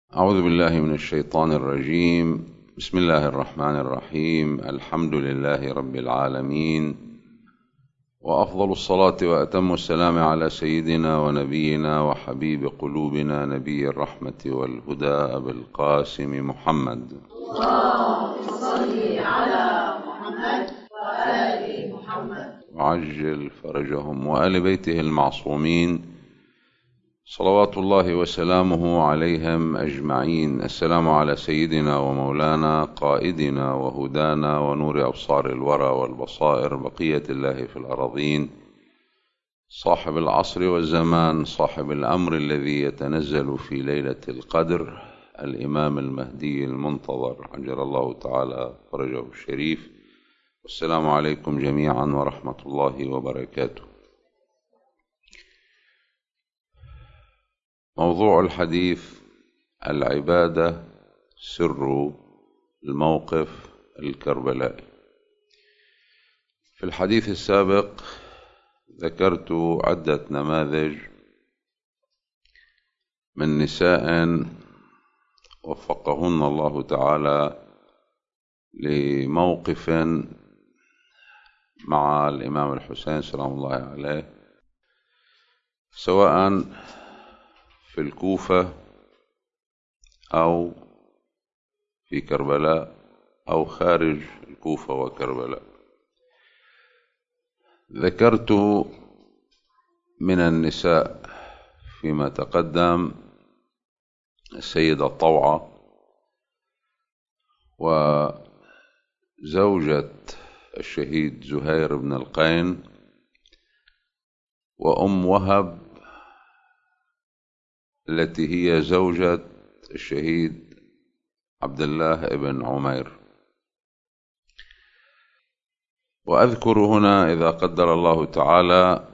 أعوذ بالله من الشيطان الرجيم. بسم الله الرحمن الرحيم. الحمد لله رب العالمين، وأفضل الصلاة وأتم السلام على سيدنا ونبينا وحبيب قلوبنا نبي الرحمة والهدى أبي القاسم محمد. اللهم صل على محمد وآل محمد وعجل فرجهم وآل بيته المعصومين صلوات الله وسلامه عليهم أجمعين. السلام على سيدنا ومولانا قائدنا وهدانا ونور أبصار الورى والبصائر بقية الله في الأراضين، صاحب العصر والزمان، صاحب الأمر الذي يتنزل في ليلة القدر، الإمام المهدي المنتظر عجل الله تعالى فرجه الشريف. والسلام عليكم جميعا ورحمة الله وبركاته. موضوع الحديث: العبادة سر الموقف الكربلائي. في الحديث السابق ذكرت عدة نماذج من نساء وفقهن الله تعالى لموقف مع الإمام الحسين سلام الله عليه، سواء في الكوفة أو في كربلاء أو خارج الكوفة وكربلاء. ذكرت من النساء فيما تقدم السيدة طوعة وزوجة الشهيد زهير بن القين وأم وهب التي هي زوجة الشهيد عبد الله بن عمير. وأذكر هنا إذا قدر الله تعالى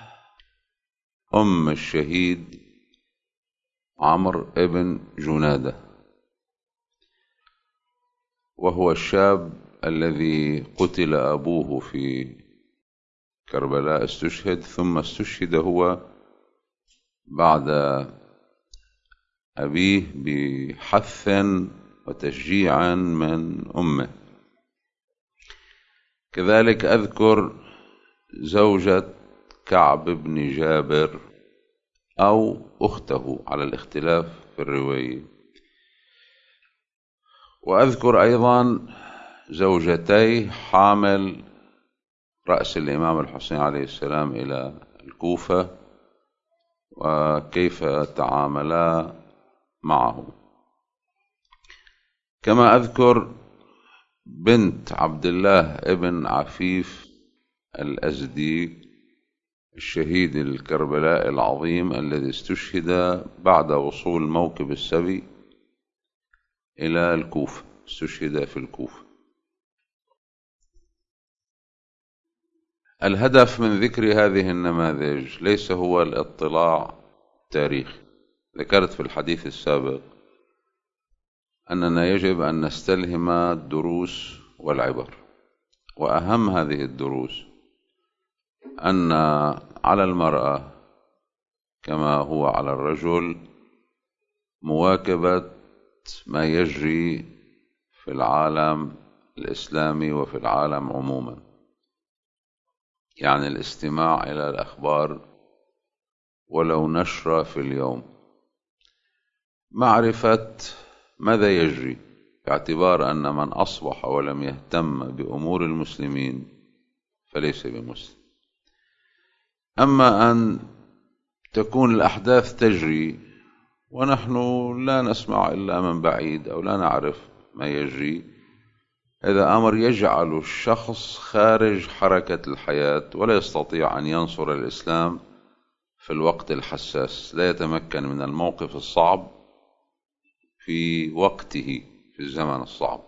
أم الشهيد عمرو بن جنادة، وهو الشاب الذي قتل أبوه في كربلاء، استشهد، ثم استشهد هو بعد أبيه بحث وتشجيع من أمه. كذلك أذكر زوجة كعب بن جابر أو أخته على الاختلاف في الرواية، وأذكر أيضا زوجتي حامل رأس الإمام الحسين عليه السلام إلى الكوفة وكيف تعاملا معه. كما أذكر بنت عبد الله ابن عفيف الأزدي الشهيد الكربلاء العظيم الذي استشهد بعد وصول موكب السبي إلى الكوفة، استشهد في الكوفة. الهدف من ذكر هذه النماذج ليس هو الاطلاع التاريخي. ذكرت في الحديث السابق أننا يجب أن نستلهم الدروس والعبر، وأهم هذه الدروس أن على المرأة كما هو على الرجل مواكبة ما يجري في العالم الإسلامي وفي العالم عموما، يعني الاستماع إلى الأخبار ولو نشرة في اليوم، معرفة ماذا يجري، باعتبار أن من أصبح ولم يهتم بأمور المسلمين فليس بمسلم. أما أن تكون الأحداث تجري ونحن لا نسمع إلا من بعيد أو لا نعرف ما يجري، هذا أمر يجعل الشخص خارج حركة الحياة ولا يستطيع أن ينصر الإسلام في الوقت الحساس، لا يتمكن من الموقف الصعب في وقته في الزمن الصعب.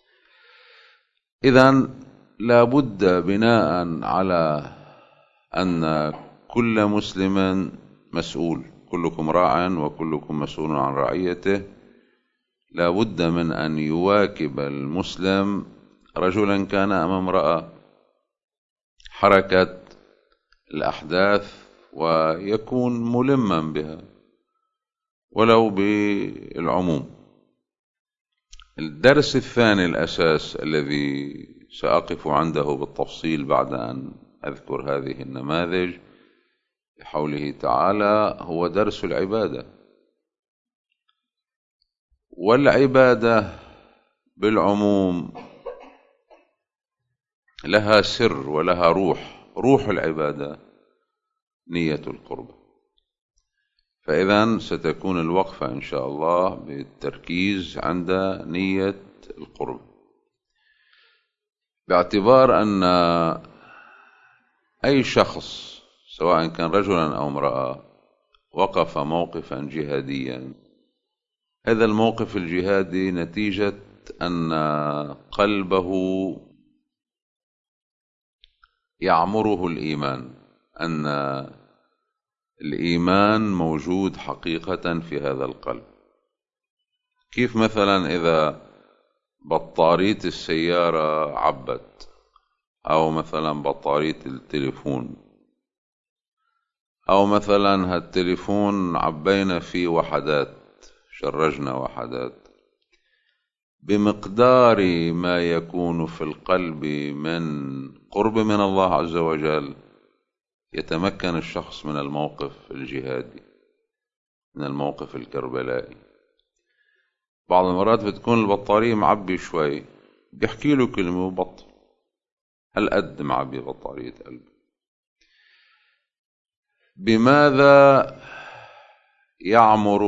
إذن لا بد بناء على أن كل مسلم مسؤول، كلكم راع وكلكم مسؤول عن رعيته، لا بد من أن يواكب المسلم رجلا كان أم امرأة حركة الأحداث ويكون ملما بها، ولو بالعموم. الدرس الثاني الأساس الذي سأقف عنده بالتفصيل بعد أن أذكر هذه النماذج بحوله تعالى هو درس العبادة. والعبادة بالعموم لها سر ولها روح العبادة نية القربة. فإذا ستكون الوقفة إن شاء الله بالتركيز عند نية القربة، باعتبار أن أي شخص سواء كان رجلا أو امرأة وقف موقفا جهاديا، هذا الموقف الجهادي نتيجة أن قلبه يعمره الإيمان، أن الإيمان موجود حقيقة في هذا القلب. كيف مثلا إذا بطارية السيارة عبت، أو مثلا بطارية التليفون، أو مثلا هالتليفون عبينا فيه وحدات، شرجنا وحدات، بمقدار ما يكون في القلب من قرب من الله عز وجل يتمكن الشخص من الموقف الجهادي، من الموقف الكربلائي. بعض المرات بتكون البطارية معبي شوي، بيحكي له كلمة وبطل، هل قد معبي بطارية قلبه. بماذا يعمر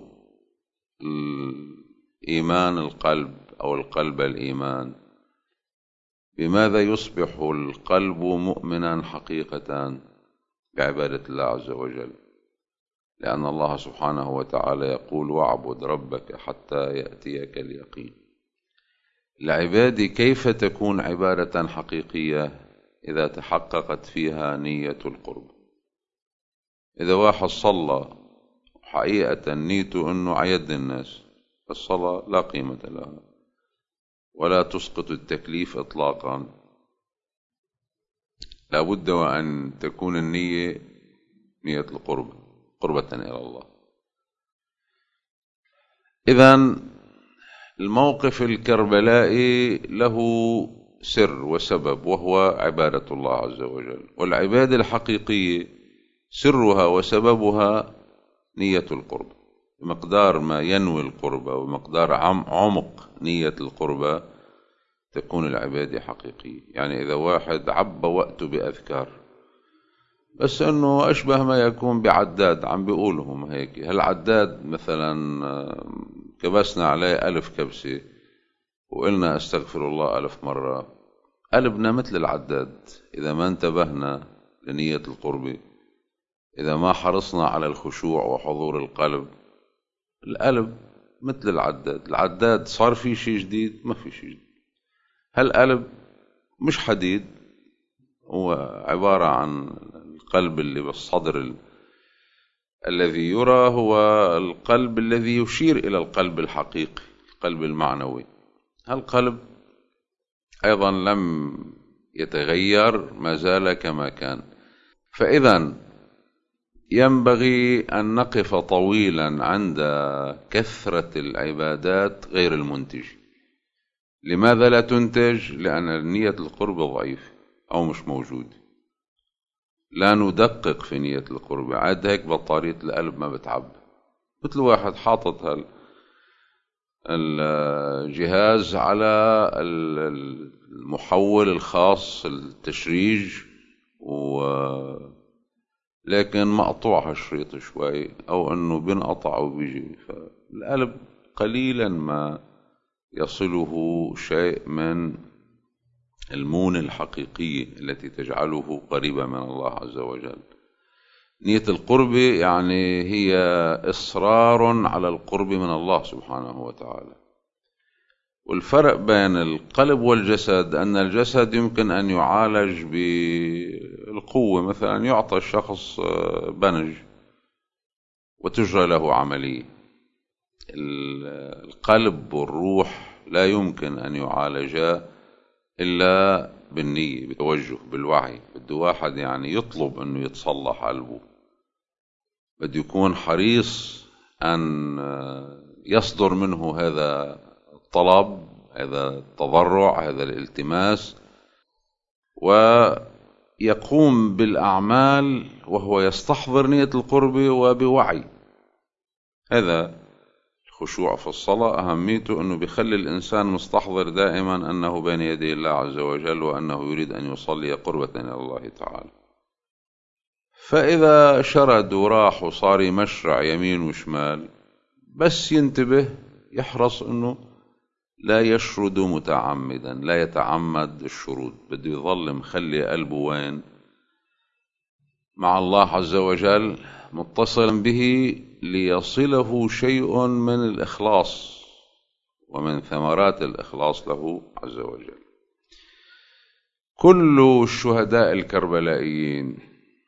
الإيمان القلب أو القلب الإيمان؟ بماذا يصبح القلب مؤمنا حقيقة؟ بعبادة الله عز وجل، لأن الله سبحانه وتعالى يقول واعبد ربك حتى يأتيك اليقين. العبادة كيف تكون عبادة حقيقية؟ إذا تحققت فيها نية القرب. إذا واحد صلى حقيقة نيته أنه عيد الناس، الصلاة لا قيمة لها ولا تسقط التكليف إطلاقا، لا بد وأن تكون النية نية القرب، قربة إلى الله. إذن الموقف الكربلائي له سر وسبب، وهو عبادة الله عز وجل. والعبادة الحقيقية سرها وسببها نية القرب. بمقدار ما ينوي القربة ومقدار عمق نية القربة تكون العبادة حقيقية. يعني إذا واحد عبى وقته بأذكار، بس أنه أشبه ما يكون بعداد عم بيقولهم هيك، هالعداد مثلا كبسنا عليه 1000 كبسة وقلنا استغفر الله 1000 مرة، قلبنا مثل العداد. إذا ما انتبهنا لنية القربة، إذا ما حرصنا على الخشوع وحضور القلب، القلب مثل العداد صار في شيء جديد؟ ما في شيء جديد. هالقلب مش حديد، هو عبارة عن القلب اللي بالصدر الذي يرى، هو القلب الذي يشير إلى القلب الحقيقي، القلب المعنوي. هالقلب أيضا لم يتغير، ما زال كما كان. فإذا ينبغي أن نقف طويلا عند كثرة العبادات غير المنتج. لماذا لا تنتج؟ لأن نية القرب ضعيف أو مش موجود. لا ندقق في نية القرب، عاد هيك بطارية القلب ما بتعب. مثل واحد حاطط الجهاز على المحول الخاص التشريج، لكن مقطوع هالشريط شوي، أو أنه بنقطع وبيجي، فالقلب قليلا ما يصله شيء من المونة الحقيقية التي تجعله قريبا من الله عز وجل. نية القرب يعني هي إصرار على القرب من الله سبحانه وتعالى. والفرق بين القلب والجسد أن الجسد يمكن أن يعالج بالقوة، مثلا يعطى الشخص بنج وتجرى له عملية. القلب والروح لا يمكن أن يعالجا إلا بالنية، بالتوجه، بالوعي. بده واحد يعني يطلب أنه يتصلح قلبه، بده يكون حريص أن يصدر منه هذا الطلب، هذا التضرع، هذا الالتماس، ويقوم بالأعمال وهو يستحضر نية القرب وبوعي. هذا الخشوع في الصلاة أهميته أنه بيخلي الإنسان مستحضر دائما أنه بين يدي الله عز وجل، وأنه يريد أن يصلي قربة إلى الله تعالى. فإذا شرد وراح وصار يمشرع يمين وشمال، بس ينتبه، يحرص أنه لا يشرد متعمدا، لا يتعمد الشرود، بده يظل مخلي قلبه وين؟ مع الله عز وجل، متصلا به، ليصله شيء من الإخلاص ومن ثمرات الإخلاص له عز وجل. كل الشهداء الكربلائيين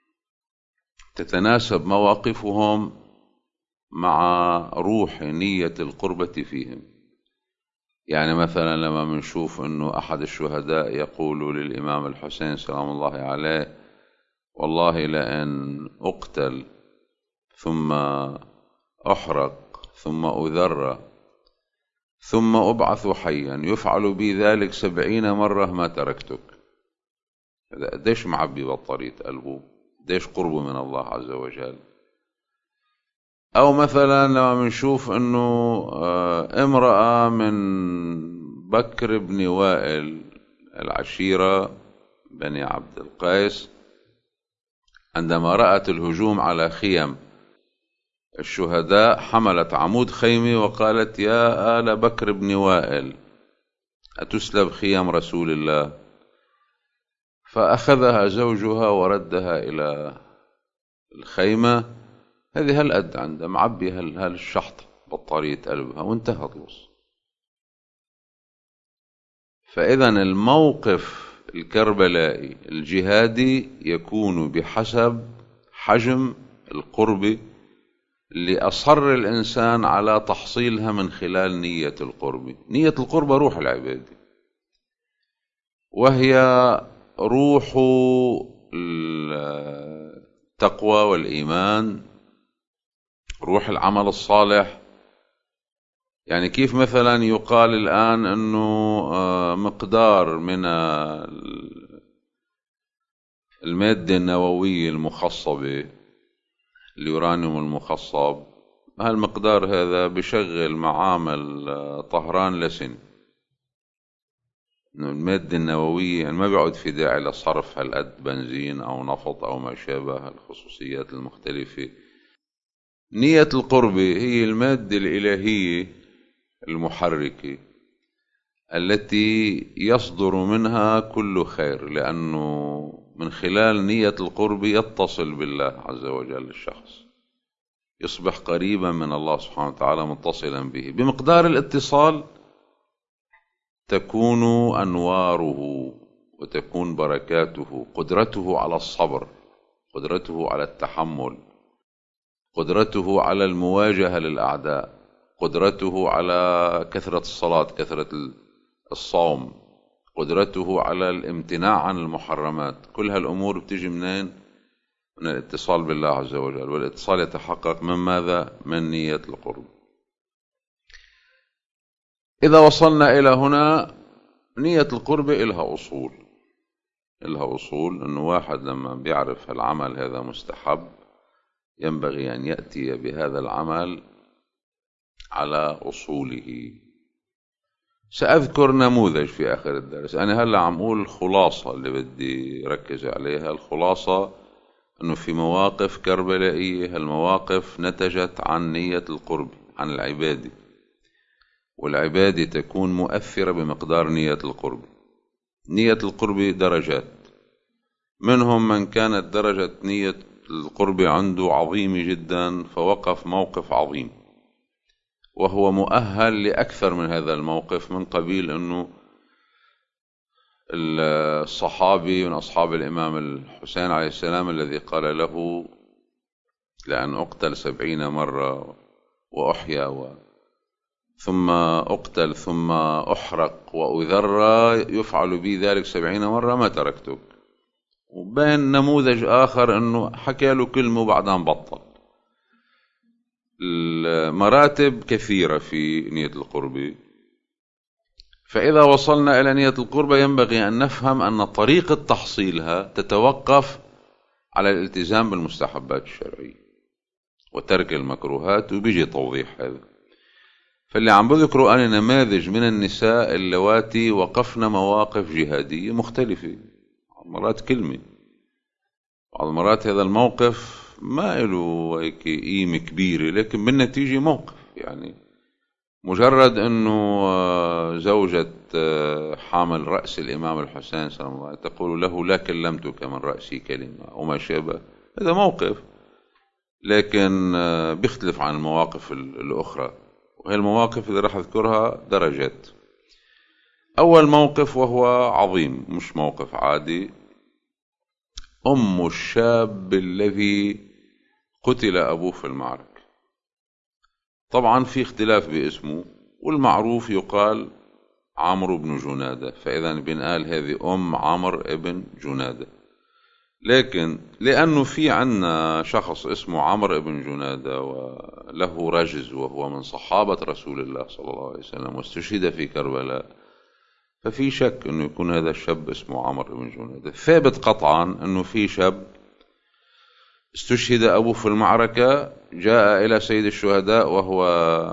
تتناسب مواقفهم مع روح نية القربة فيهم. يعني مثلا لما منشوف أنه أحد الشهداء يقول للإمام الحسين سلام الله عليه: والله لأن أقتل ثم أحرق ثم أذر ثم أبعث حيا يفعل بي ذلك 70 مرة ما تركتك. قديش معبي بطارية قلبه، قديش قربه من الله عز وجل. أو مثلا لما منشوف أنه امرأة من بكر بن وائل العشيرة بني عبد القيس، عندما رأت الهجوم على خيم الشهداء حملت عمود خيمي وقالت: يا آل بكر بن وائل أتسلب خيم رسول الله؟ فأخذها زوجها وردها إلى الخيمة. هذه هالقد عندها معبي هالشحطة بطارية قلبها، وانتهى خلص. فإذا الموقف الكربلائي الجهادي يكون بحسب حجم القرب اللي أصر الإنسان على تحصيلها من خلال نية القرب. نية القرب روح العبادة، وهي روح التقوى والإيمان، روح العمل الصالح. يعني كيف مثلا يقال الآن أنه مقدار من المادة النووية المخصبة، اليورانيوم المخصب، هالمقدار هذا بشغل معامل طهران لسنة. المادة النووية يعني ما بيعود في داعي لصرف هالقد بنزين أو نفط أو ما شابه، الخصوصيات المختلفة. نية القرب هي المادة الإلهية المحركة التي يصدر منها كل خير، لأنه من خلال نية القرب يتصل بالله عز وجل الشخص، يصبح قريبا من الله سبحانه وتعالى متصلا به. بمقدار الاتصال تكون أنواره وتكون بركاته، قدرته على الصبر، قدرته على التحمل، قدرته على المواجهة للأعداء، قدرته على كثرة الصلاة، كثرة الصوم، قدرته على الامتناع عن المحرمات. كل هالأمور بتجي منين؟ من الاتصال بالله عز وجل. والاتصال يتحقق من ماذا؟ من نية القرب. إذا وصلنا إلى هنا، نية القرب إلها أصول. إلها أصول أنه واحد لما بيعرف العمل هذا مستحب ينبغي أن يأتي بهذا العمل على أصوله. سأذكر نموذج في آخر الدرس. أنا هلأ عم أقول الخلاصة اللي بدي ركز عليها. الخلاصة أنه في مواقف كربلائية، هالمواقف نتجت عن نية القرب، عن العبادة، والعبادة تكون مؤثرة بمقدار نية القرب. نية القرب درجات، منهم من كانت درجة نية القرب عنده عظيمة جدا فوقف موقف عظيم، وهو مؤهل لأكثر من هذا الموقف، من قبيل أنه الصحابي من أصحاب الإمام الحسين عليه السلام الذي قال له: لأن أقتل 70 مرة وأحيا ثم أقتل ثم أحرق وأذر يفعل بي ذلك 70 مرة ما تركتك. وبين نموذج آخر أنه حكى له كلمة وبعدين بطل. المراتب كثيرة في نية القرب، فإذا وصلنا إلى نية القرب ينبغي أن نفهم أن طريقة تحصيلها تتوقف على الالتزام بالمستحبات الشرعية وترك المكروهات، وبيجي توضيح هذا. فاللي عم بذكروا أنا نماذج من النساء اللواتي وقفن مواقف جهادية مختلفة، مرات كلمة، بعض المرات هذا الموقف ما له هيك قيمة كبيرة، لكن بالنتيجة موقف، يعني مجرد أنه زوجة حامل رأس الإمام الحسين سلام الله تقول له لا كلمتك من رأسي كلمة وما شابه، هذا موقف، لكن بيختلف عن المواقف الأخرى، وهي المواقف اللي راح أذكرها درجات. أول موقف وهو عظيم، مش موقف عادي، أم الشاب الذي قتل أبوه في المعركة. طبعا في اختلاف باسمه، والمعروف يقال عمرو بن جنادة، فإذا بنقال هذه أم عمرو ابن جنادة، لكن لأنه في عنا شخص اسمه عمرو بن جنادة وله رجز وهو من صحابة رسول الله صلى الله عليه وسلم واستشهد في كربلاء، ففي شك أنه يكون هذا الشاب اسمه عمرو بن جنادة. ثابت قطعا أنه في شاب استشهد أبوه في المعركة، جاء إلى سيد الشهداء وهو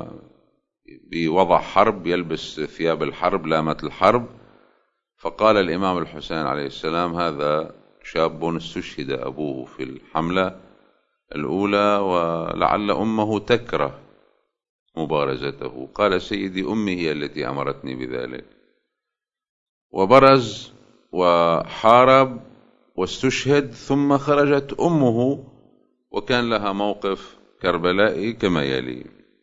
بوضع حرب، يلبس ثياب الحرب، لامة الحرب، فقال الإمام الحسين عليه السلام هذا شاب استشهد أبوه في الحملة الأولى ولعل أمه تكره مبارزته. قال سيدي أمي هي التي أمرتني بذلك، وبرز وحارب واستشهد، ثم خرجت أمه وكان لها موقف كربلائي كما يلي.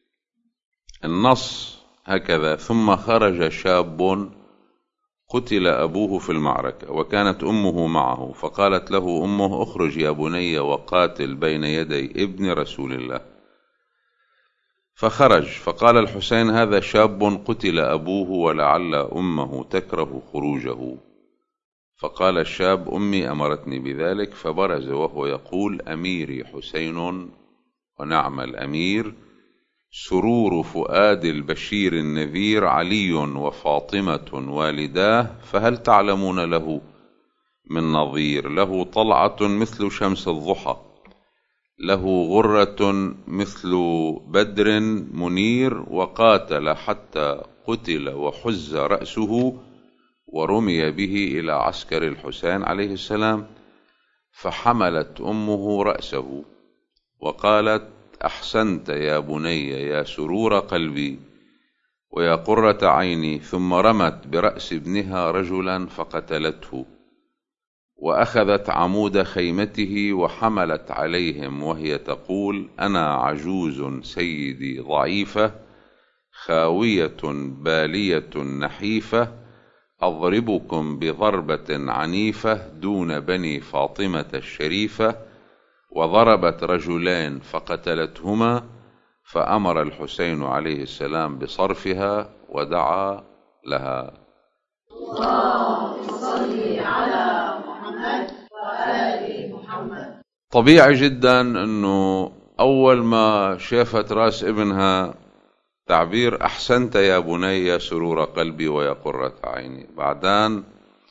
النص هكذا: ثم خرج شاب قتل أبوه في المعركة وكانت أمه معه، فقالت له أمه اخرج يا بني وقاتل بين يدي ابن رسول الله. فخرج، فقال الحسين هذا شاب قتل أبوه ولعل أمه تكره خروجه. فقال الشاب أمي أمرتني بذلك، فبرز وهو يقول أميري حسين ونعم الأمير، سرور فؤاد البشير النذير علي وفاطمة والداه، فهل تعلمون له من نظير؟ له طلعة مثل شمس الضحى، له غرة مثل بدر منير، وقاتل حتى قتل وحز رأسه ورمي به إلى عسكر الحسين عليه السلام، فحملت أمه رأسه وقالت أحسنت يا بني يا سرور قلبي ويا قرة عيني، ثم رمت برأس ابنها رجلا فقتلته، وأخذت عمود خيمته وحملت عليهم وهي تقول أنا عجوز سيدي ضعيفة خاوية بالية نحيفة، أضربكم بضربة عنيفة دون بني فاطمة الشريفة، وضربت رجلين فقتلتهما، فأمر الحسين عليه السلام بصرفها ودعا لها. اللهم صل على محمد وآل محمد. طبيعي جدا أنه أول ما شافت رأس ابنها تعبير أحسنت يا بني يا سرور قلبي ويا قرة عيني، بعدين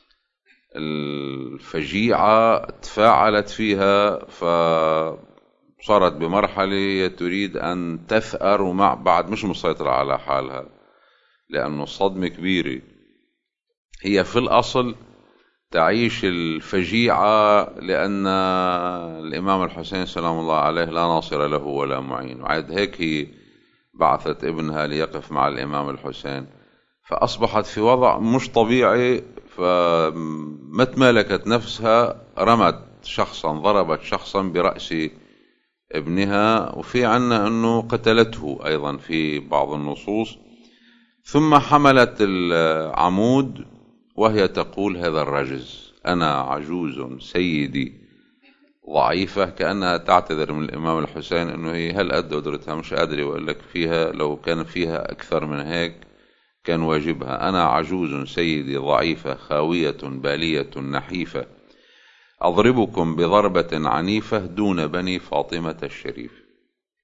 الفجيعة تفاعلت فيها، فصارت بمرحلة تريد أن تثأر، ومع بعد مش مسيطرة على حالها لأنه الصدمة كبيرة. هي في الأصل تعيش الفجيعة لأن الإمام الحسين سلام الله عليه لا ناصر له ولا معين، وعاد هيك هي بعثت ابنها ليقف مع الإمام الحسين، فأصبحت في وضع مش طبيعي، فما تمالكت نفسها، رمت شخصا، ضربت شخصا برأس ابنها، وفي عنا أنه قتلته أيضا في بعض النصوص، ثم حملت العمود وهي تقول هذا الرجز أنا عجوز سيدي ضعيفة، كأنها تعتذر من الإمام الحسين أنه هي هل قد قدرتها مش قادرة، وقال لك فيها لو كان فيها أكثر من هيك كان واجبها، أنا عجوز سيدي ضعيفة خاوية بالية نحيفة، أضربكم بضربة عنيفة دون بني فاطمة الشريف.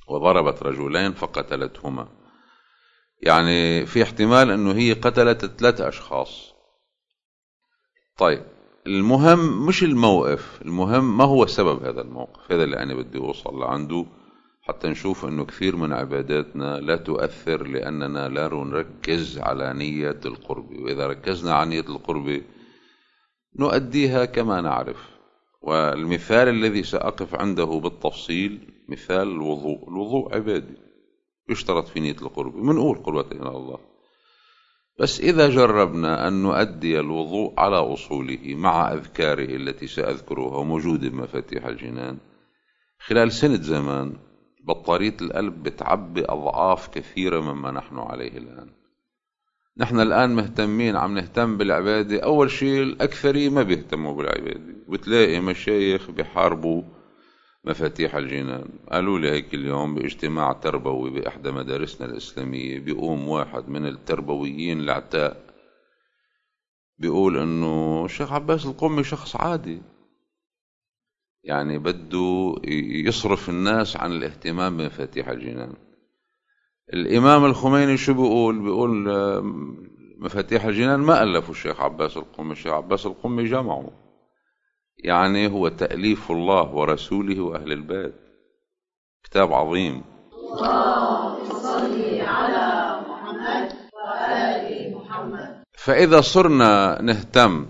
وضربت رجلين فقتلتهما. يعني في احتمال أنه هي قتلت 3 أشخاص. طيب، المهم مش الموقف، المهم ما هو سبب هذا الموقف. هذا اللي أنا بدي أوصل لعنده، حتى نشوف أنه كثير من عباداتنا لا تؤثر لأننا لا نركز على نية القرب، وإذا ركزنا على نية القرب نؤديها كما نعرف. والمثال الذي سأقف عنده بالتفصيل مثال الوضوء. الوضوء عبادي يشترط في نية القرب، منقول قربة إلى الله. بس إذا جربنا أن نؤدي الوضوء على أصوله مع أذكاره التي سأذكرها وموجودة بمفاتيح الجنان، خلال سنة زمان بطارية القلب بتعبي أضعاف كثيرة مما نحن عليه الآن. نحن الآن مهتمين، عم نهتم بالعبادة. أول شيء الأكثرية ما بيهتموا بالعبادة، وبتلاقي مشايخ بيحاربوا مفاتيح الجنان. قالوا لي هيك اليوم باجتماع تربوي بإحدى مدارسنا الإسلامية، بيقوم واحد من التربويين العتاء بيقول إنه الشيخ عباس القمي شخص عادي، يعني بده يصرف الناس عن الاهتمام بمفاتيح الجنان. الإمام الخميني شو بيقول مفاتيح الجنان ما ألفوا الشيخ عباس القمي، الشيخ عباس القمي جمعه. يعني هو تأليف الله ورسوله وأهل البيت، كتاب عظيم. اللهم صل على محمد وآل محمد. فإذا صرنا نهتم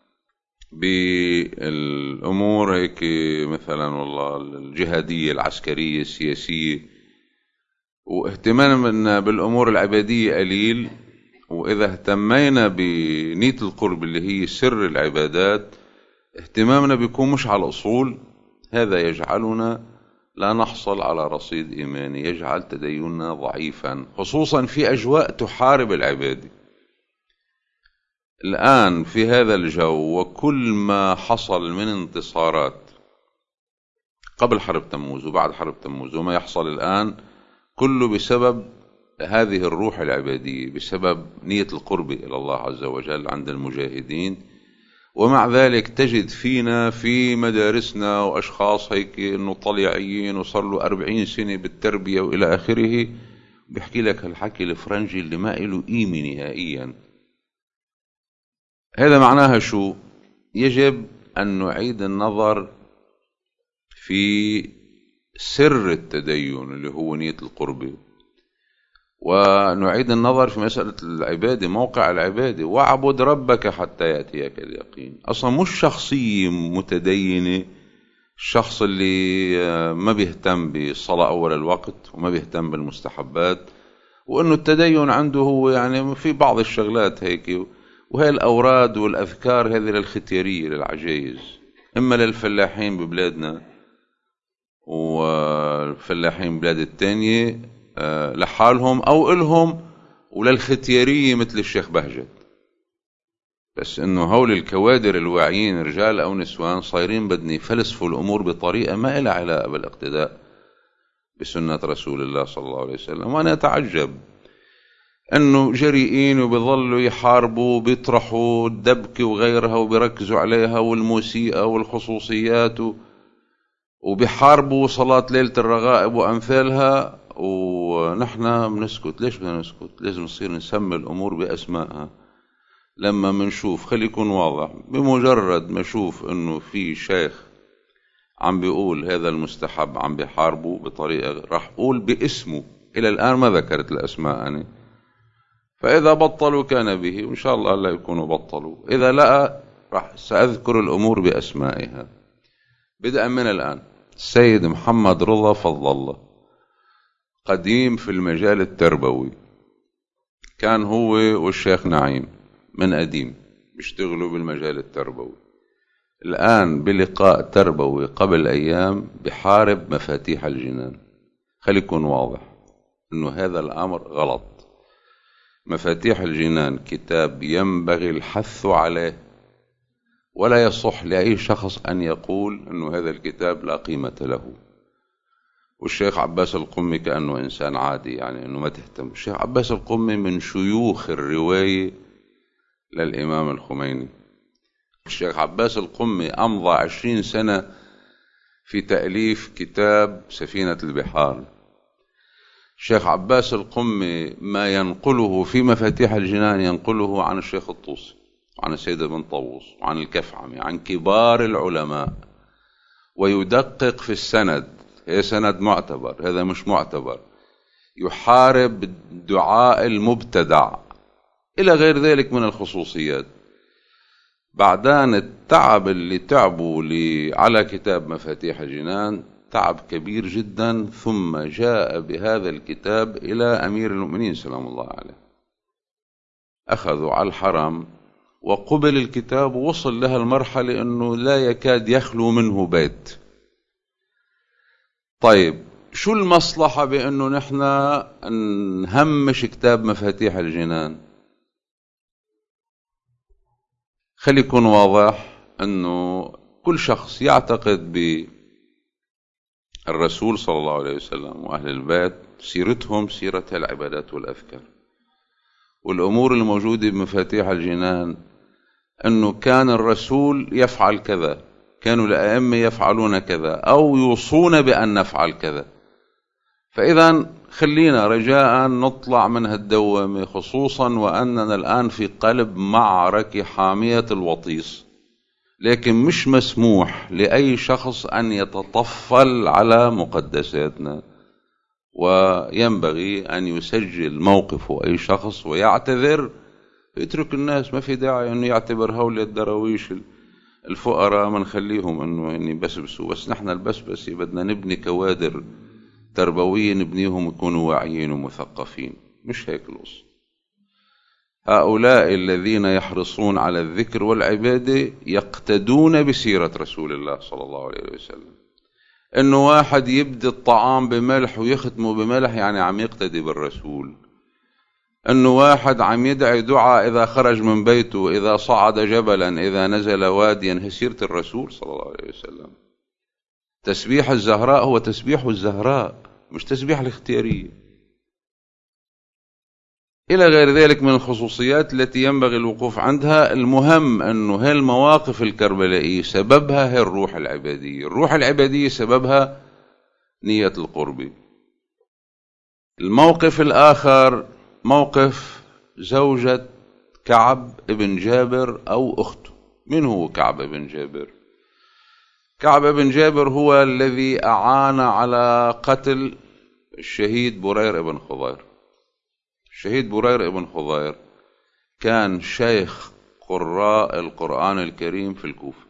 بالأمور هيك مثلا والله الجهادية العسكرية السياسية، واهتمامنا بالأمور العبادية قليل، وإذا اهتمينا بنية القرب اللي هي سر العبادات اهتمامنا بيكون مش على الأصول، هذا يجعلنا لا نحصل على رصيد إيماني، يجعل تديننا ضعيفا، خصوصا في أجواء تحارب العبادة. الآن في هذا الجو وكل ما حصل من انتصارات قبل حرب تموز وبعد حرب تموز وما يحصل الآن كله بسبب هذه الروح العبادية، بسبب نية القرب إلى الله عز وجل عند المجاهدين. ومع ذلك تجد فينا في مدارسنا وأشخاص هيك إنه طليعيين وصار له 40 سنة بالتربية وإلى آخره، بيحكي لك هالحكي الفرنجي اللي ما له قيمة نهائيا. هذا معناها شو؟ يجب أن نعيد النظر في سر التدين اللي هو نية القرب، ونعيد النظر في مسألة العبادة، موقع العبادة. واعبد ربك حتى يأتيك اليقين. أصلا مش شخصية متدينة الشخص اللي ما بيهتم بالصلاة أول الوقت وما بيهتم بالمستحبات، وأنه التدين عنده هو يعني في بعض الشغلات هيك، وهي الأوراد والأذكار هذه للختيارية للعجائز، إما للفلاحين ببلادنا والفلاحين بلاد التانية لحالهم أو إلهم، وللختيارية مثل الشيخ بهجت. بس إنه هول الكوادر الواعيين رجال أو نسوان صايرين بدني يفلسفوا الأمور بطريقة ما إلها علاقة بالاقتداء بسنة رسول الله صلى الله عليه وسلم. وأنا أتعجب أنه جريئين وبيظلوا يحاربوا بيطرحوا الدبكة وغيرها وبيركزوا عليها والموسيقى والخصوصيات وبيحاربوا صلاة ليلة الرغائب وأمثالها، ونحن بنسكت. ليش بدنا نسكت؟ لازم نصير نسمي الأمور بأسمائها. لما منشوف، خلي يكون واضح، بمجرد ما شوف أنه في شيخ عم بيقول هذا المستحب عم بيحاربوا بطريقة، راح أقول باسمه. إلى الآن ما ذكرت الأسماء أنا، فإذا بطلوا كان به، وإن شاء الله لا يكونوا بطلوا. إذا لا راح سأذكر الأمور بأسمائها. بدءا من الآن، السيد محمد رضا فضل الله قديم في المجال التربوي، كان هو والشيخ نعيم من قديم بيشتغلوا بالمجال التربوي. الآن بلقاء تربوي قبل أيام بحارب مفاتيح الجنان. خلي يكون واضح إنه هذا الأمر غلط. مفاتيح الجنان كتاب ينبغي الحث عليه، ولا يصح لأي شخص أن يقول أنه هذا الكتاب لا قيمة له. والشيخ عباس القمي كأنه إنسان عادي، يعني أنه ما تهتم. الشيخ عباس القمي من شيوخ الرواية للإمام الخميني. الشيخ عباس القمي أمضى 20 سنة في تأليف كتاب سفينة البحار، الشيخ عباس القمي ما ينقله في مفاتيح الجنان ينقله عن الشيخ الطوسي وعن السيد ابن طاووس وعن الكفعمي، عن كبار العلماء، ويدقق في السند، هي سند معتبر، هذا مش معتبر، يحارب الدعاء المبتدع إلى غير ذلك من الخصوصيات. بعدان التعب اللي تعبوا على كتاب مفاتيح الجنان تعب كبير جدا، ثم جاء بهذا الكتاب إلى أمير المؤمنين سلام الله عليه، أخذوا على الحرم وقبل الكتاب، ووصل لها المرحلة أنه لا يكاد يخلو منه بيت. طيب شو المصلحة بأنه نحن نهمش كتاب مفاتيح الجنان؟ خلي يكون واضح أنه كل شخص يعتقد بالرسول صلى الله عليه وسلم وأهل البيت سيرتهم سيرة العبادات والأذكار، والأمور الموجودة بمفاتيح الجنان أنه كان الرسول يفعل كذا، كانوا الأئمة يفعلون كذا، أو يوصون بأن نفعل كذا. فإذا خلينا رجاء نطلع من هالدوامة، خصوصا وأننا الآن في قلب معركة حامية الوطيس، لكن مش مسموح لأي شخص أن يتطفل على مقدساتنا، وينبغي أن يسجل موقفه أي شخص ويعتذر، يترك الناس، ما في داعي أنه يعتبر هؤلاء الدراويش الفقراء ما نخليهم أنه يبسبسوا، بس نحن البسبسي بدنا نبني كوادر تربوية نبنيهم يكونوا واعيين ومثقفين، مش هيك القصة. هؤلاء الذين يحرصون على الذكر والعبادة يقتدون بسيرة رسول الله صلى الله عليه وسلم. إنه واحد يبدي الطعام بملح ويختمه بملح يعني عم يقتدي بالرسول. إنه واحد عم يدعي دعاء إذا خرج من بيته، إذا صعد جبلا، إذا نزل واديا، هي سيرة الرسول صلى الله عليه وسلم. تسبيح الزهراء هو تسبيح الزهراء، مش تسبيح الاختيارية. إلى غير ذلك من الخصوصيات التي ينبغي الوقوف عندها. المهم أنه هاي المواقف الكربلائية سببها هي الروح العبادية، الروح العبادية سببها نية القرب. الموقف الآخر موقف زوجة كعب ابن جابر أو أخته. من هو كعب ابن جابر؟ كعب ابن جابر هو الذي أعان على قتل الشهيد برير ابن خضير. الشهيد برير ابن خضير كان شيخ قراء القرآن الكريم في الكوفة،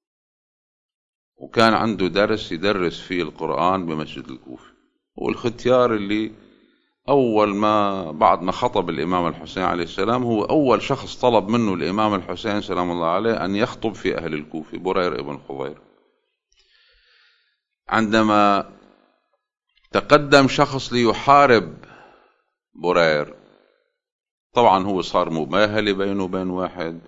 وكان عنده درس يدرس فيه القرآن بمسجد الكوفة، والختيار اللي أول ما بعد ما خطب الإمام الحسين عليه السلام هو أول شخص طلب منه الإمام الحسين سلام الله عليه أن يخطب في أهل الكوفة، برير ابن خضير. عندما تقدم شخص ليحارب برير، طبعا هو صار مباهلة بينه وبين واحد،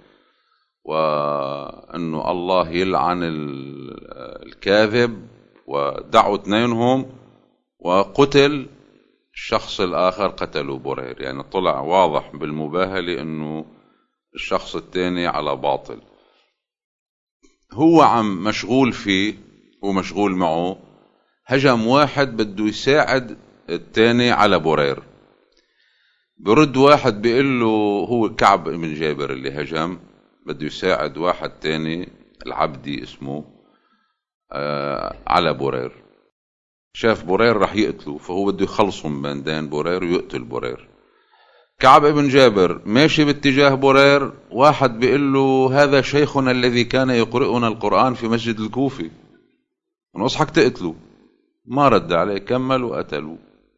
وأنه الله يلعن الكاذب، ودعوا اثنينهم وقتل الشخص الآخر، قتلوا برير. يعني طلع واضح بالمباهلة أنه الشخص الثاني على باطل. هو عم مشغول فيه ومشغول معه، هجم واحد بده يساعد الثاني على برير، برد واحد بيقول له، هو كعب بن جابر اللي هجم، بده يساعد واحد تاني العبدي اسمه على برير. شاف برير رح يقتله، فهو بده يخلصهم بين دين برير ويقتل برير. كعب بن جابر ماشي باتجاه برير، واحد بيقول له هذا شيخنا الذي كان يقرئنا القرآن في مسجد الكوفي، ونصحك تقتله. ما رد عليه، كمل وقتلوا.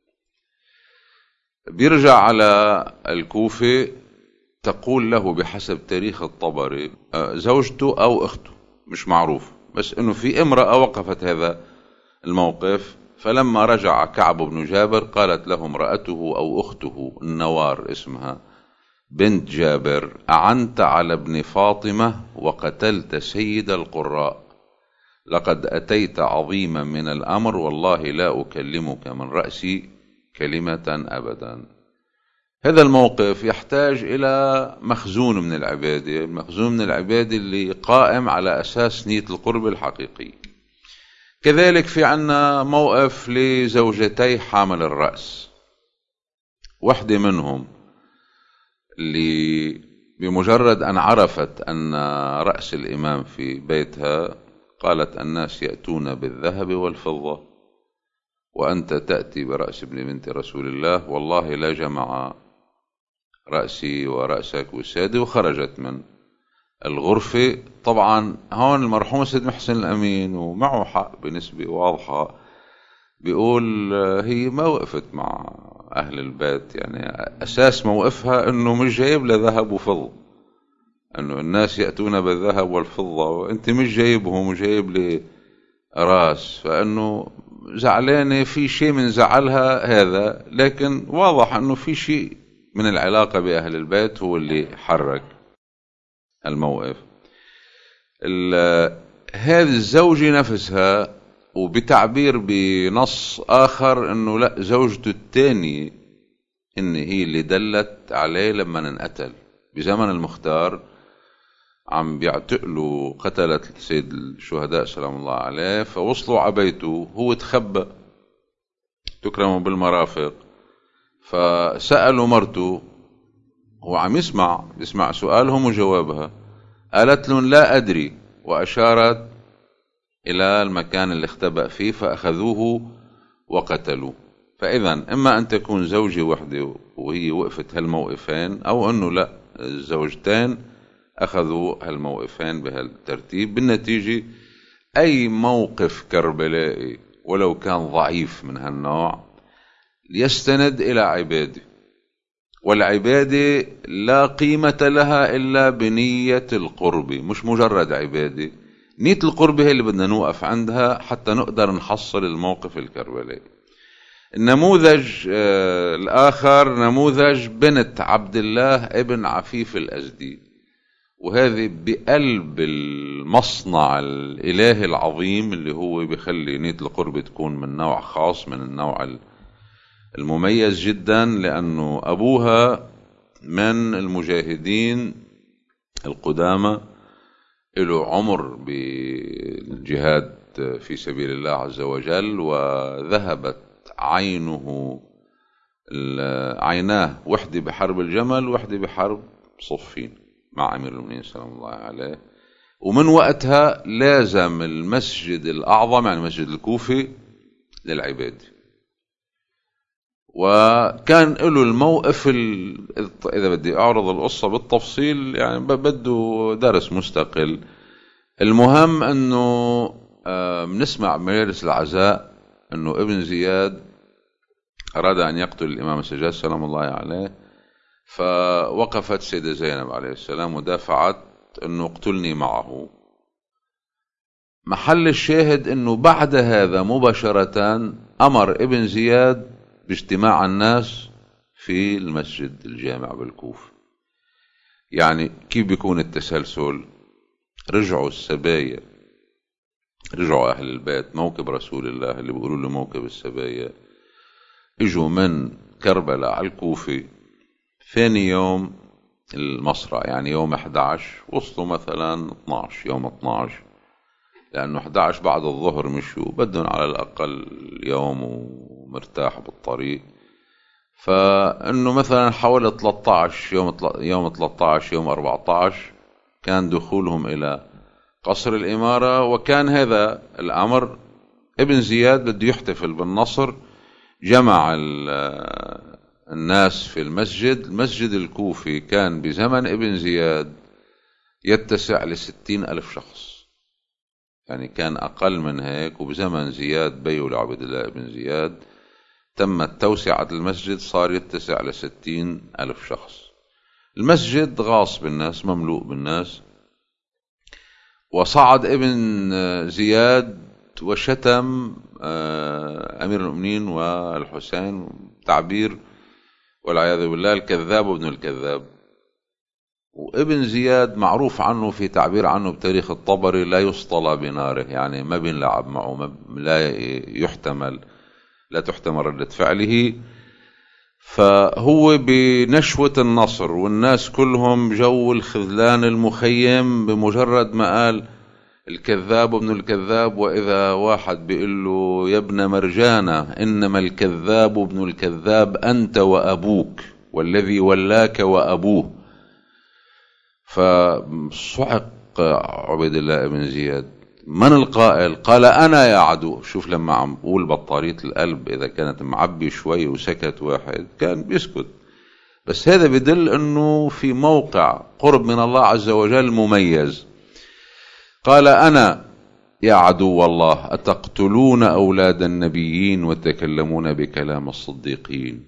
بيرجع على الكوفة، تقول له بحسب تاريخ الطبري زوجته أو أخته مش معروف، بس إنه في امرأة وقفت هذا الموقف. فلما رجع كعب بن جابر قالت له امرأته أو أخته النوار اسمها بنت جابر: أعنت على ابن فاطمة وقتلت سيد القراء، لقد أتيت عظيما من الأمر، والله لا أكلمك من رأسي كلمة أبدا. هذا الموقف يحتاج إلى مخزون من العبادة، المخزون من العبادة اللي قائم على أساس نية القرب الحقيقي. كذلك في عنا موقف لزوجتي حامل الرأس. وحدة منهم اللي بمجرد أن عرفت أن رأس الإمام في بيتها قالت: الناس يأتون بالذهب والفضة وأنت تأتي برأس ابن بنت رسول الله، والله لا جمع رأسي ورأسك وسادي. وخرجت من الغرفة. طبعا هون المرحوم سيد محسن الأمين ومعه حق بنسبة واضحة، بيقول هي ما وقفت مع أهل البيت، يعني أساس موقفها أنه مش جايب له ذهب وفضة، أنه الناس يأتون بالذهب والفضة وأنت مش جايبهم وجايب لي راس، فأنه زعلانة في شيء من زعلها هذا، لكن واضح أنه في شيء من العلاقة بأهل البيت هو اللي حرك الموقف. هذه الزوجة نفسها، وبتعبير بنص آخر أنه لا، زوجته الثانية إن هي اللي دلت عليه لما انقتل بزمن المختار، عم بيعتقلوا قتلة سيد الشهداء سلام الله عليه، فوصلوا عبيته، هو تخبأ تكرموا بالمرافق، فسألوا مرته، هو عم يسمع سؤالهم وجوابها، قالت لهم: لا أدري، وأشارت إلى المكان اللي اختبأ فيه، فأخذوه وقتلوه. فإذا إما أن تكون زوجة وحدة وهي وقفت هالموقفين، أو أنه لا، الزوجتين أخذوا هالموقفين بهالترتيب. بالنتيجة أي موقف كربلائي ولو كان ضعيف من هالنوع يستند إلى عبادة، والعبادة لا قيمة لها إلا بنية القرب، مش مجرد عبادة. نية القرب هي اللي بدنا نوقف عندها حتى نقدر نحصل الموقف الكربلائي. النموذج الآخر نموذج بنت عبد الله ابن عفيف الأزدي، وهذه بقلب المصنع الإلهي العظيم اللي هو بيخلي نية القرب تكون من نوع خاص، من النوع المميز جدا، لأنه أبوها من المجاهدين القدامى، له عمر بالجهاد في سبيل الله عز وجل، وذهبت عيناه، وحدة بحرب الجمل وحدة بحرب صفين مع أمير المؤمنين سلام الله عليه. ومن وقتها لازم المسجد الأعظم، يعني مسجد الكوفة، للعبادة. وكان له الموقف إذا بدي أعرض القصة بالتفصيل يعني بده درس مستقل. المهم أنه بنسمع بمجالس العزاء أنه ابن زياد أراد أن يقتل الإمام السجاد سلام الله عليه، فوقفت سيدة زينب عليه السلام ودافعت أنه اقتلني معه. محل الشاهد أنه بعد هذا مباشرة أمر ابن زياد باجتماع الناس في المسجد الجامع بالكوفة. يعني كيف بيكون التسلسل؟ رجعوا السبايا، رجعوا أهل البيت، موكب رسول الله اللي بيقولوا له موكب السبايا، اجوا من كربلاء على الكوفة ثاني يوم المصرع، يعني يوم 11، وصلوا مثلا 12، يوم 12، لأنه 11 بعد الظهر مشوا، بدهم على الأقل يوم ومرتاح بالطريق. فإنه مثلا حوالي 13 يوم 13 يوم 14 كان دخولهم إلى قصر الإمارة. وكان هذا الأمر ابن زياد بده يحتفل بالنصر، جمع الناس في المسجد الكوفي كان بزمن ابن زياد يتسع ل60,000 شخص، يعني كان أقل من هيك. وبزمن زياد بي ولعبد الله ابن زياد تمت توسعة المسجد، صار يتسع ل60,000 شخص. المسجد غاص بالناس، مملوء بالناس. وصعد ابن زياد وشتم أمير المؤمنين والحسين، تعبير والعياذ بالله الكذاب وابن الكذاب. وابن زياد معروف عنه في تعبير عنه بتاريخ الطبري لا يسطل بناره، يعني ما بينلعب معه، لا يحتمل، لا تحتمل ردة فعله. فهو بنشوة النصر والناس كلهم جو الخذلان المخيم، بمجرد ما قال الكذاب ابن الكذاب، وإذا واحد بيقول له يا ابن مرجانة إنما الكذاب ابن الكذاب أنت وأبوك والذي ولاك وأبوه. فصعق عبيد الله بن زياد: من القائل؟ قال أنا يا عدو. شوف لما عم بقول بطارية القلب إذا كانت معبي شوي وسكت واحد كان بيسكت، بس هذا بدل أنه في موقع قرب من الله عز وجل مميز. قال أنا يا عدو الله أتقتلون أولاد النبيين وتكلمون بكلام الصديقين.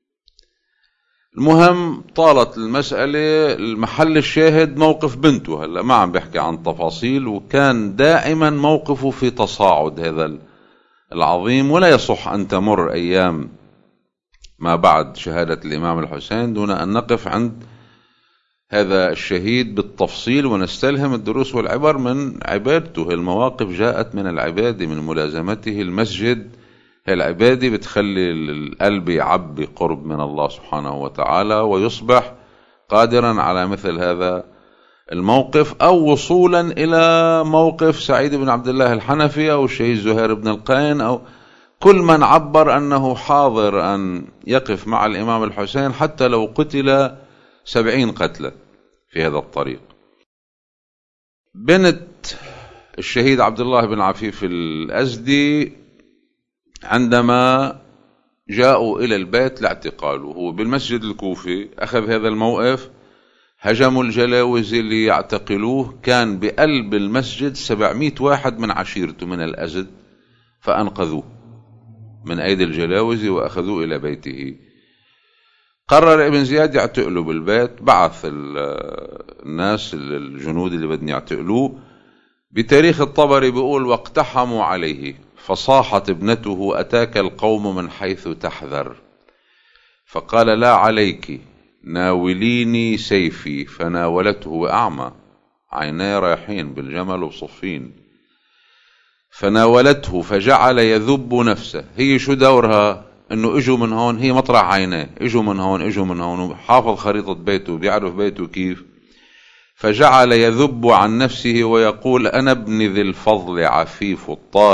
المهم طالت المسألة، المحل الشاهد موقف بنته. هلا ما عم بحكي عن تفاصيل، وكان دائما موقفه في تصاعد هذا العظيم، ولا يصح أن تمر أيام ما بعد شهادة الإمام الحسين دون أن نقف عند هذا الشهيد بالتفصيل ونستلهم الدروس والعبر من عبادته. المواقف جاءت من العبادة، من ملازمته المسجد. العبادة بتخلي القلب يعبي قرب من الله سبحانه وتعالى، ويصبح قادرا على مثل هذا الموقف، أو وصولا إلى موقف سعيد بن عبد الله الحنفي أو الشهيد زهير بن القين، أو كل من عبر أنه حاضر أن يقف مع الإمام الحسين حتى لو قتل 70 قتلى في هذا الطريق. بنت الشهيد عبد الله بن عفيف الأزدي عندما جاءوا إلى البيت لاعتقاله، هو بالمسجد الكوفي أخذ هذا الموقف، هجموا الجلاوزة ليعتقلوه، كان بقلب المسجد 700 واحد من عشيرته من الأزد، فأنقذوه من أيدي الجلاوزة وأخذوه إلى بيته. قرر ابن زياد يعتقله بالبيت، بعث الناس الجنود اللي بدهم يعتقلوه. بتاريخ الطبري بيقول: واقتحموا عليه فصاحت ابنته: أتاك القوم من حيث تحذر. فقال: لا عليك، ناوليني سيفي. فناولته أعمى، عيناه رايحين بالجمل وصفين، فناولته فجعل يذب نفسه. هي شو دورها؟ انه اجوا من هون، هي مطرح عيناه، اجوا من هون اجوا من هون، حافظ خريطة بيته، بيعرف بيته كيف. فجعل يذب عن نفسه ويقول: أنا ابن ذي الفضل عفيف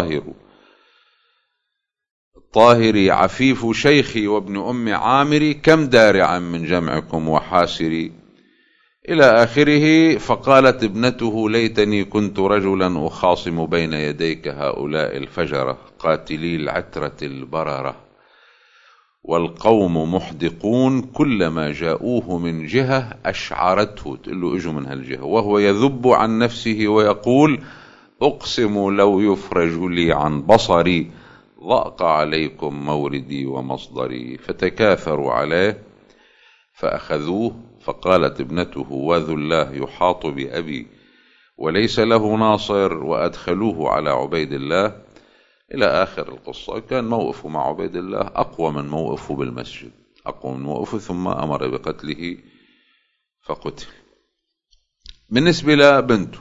الطاهر عفيف شيخي وابن أم عامري، كم دارعا من جمعكم وحاسري، إلى آخره. فقالت ابنته: ليتني كنت رجلا أخاصم بين يديك هؤلاء الفجرة قاتلي العترة البررة، والقوم محدقون، كلما جاءوه من جهة أشعرته، تقول له اجوا من هالجهة، وهو يذب عن نفسه ويقول: أقسم لو يفرج لي عن بصري، ضاق عليكم موردي ومصدري. فتكاثروا عليه فأخذوه. فقالت ابنته: واذو الله يحاط بأبي وليس له ناصر، وأدخلوه على عبيد الله، إلى آخر القصة. كان موقفه مع عبيد الله أقوى من موقفه بالمسجد، أقوى من موقفه، ثم أمر بقتله فقتل. بالنسبة لبنته،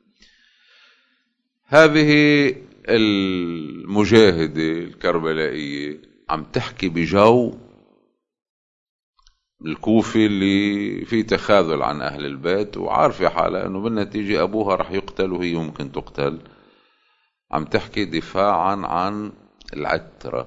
هذه المجاهدة الكربلائية عم تحكي بجو الكوفي اللي فيه تخاذل عن أهل البيت، وعارفة حالها أنه بالنتيجة أبوها رح يقتل وهي يمكن تقتل. عم تحكي دفاعا عن العترة،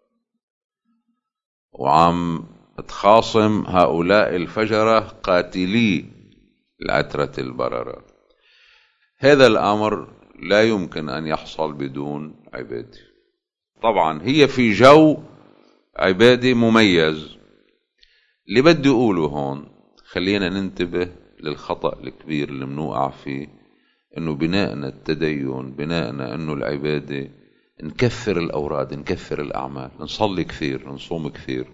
وعم تخاصم هؤلاء الفجرة قاتلي العترة البررة. هذا الأمر لا يمكن أن يحصل بدون عبادة. طبعا هي في جو عبادة مميز. اللي بدي أقوله هون، خلينا ننتبه للخطأ الكبير اللي منوقع فيه، انه بناءنا التدين، بناءنا انه العبادة نكثر الاوراد، نكثر الاعمال، نصلي كثير، نصوم كثير.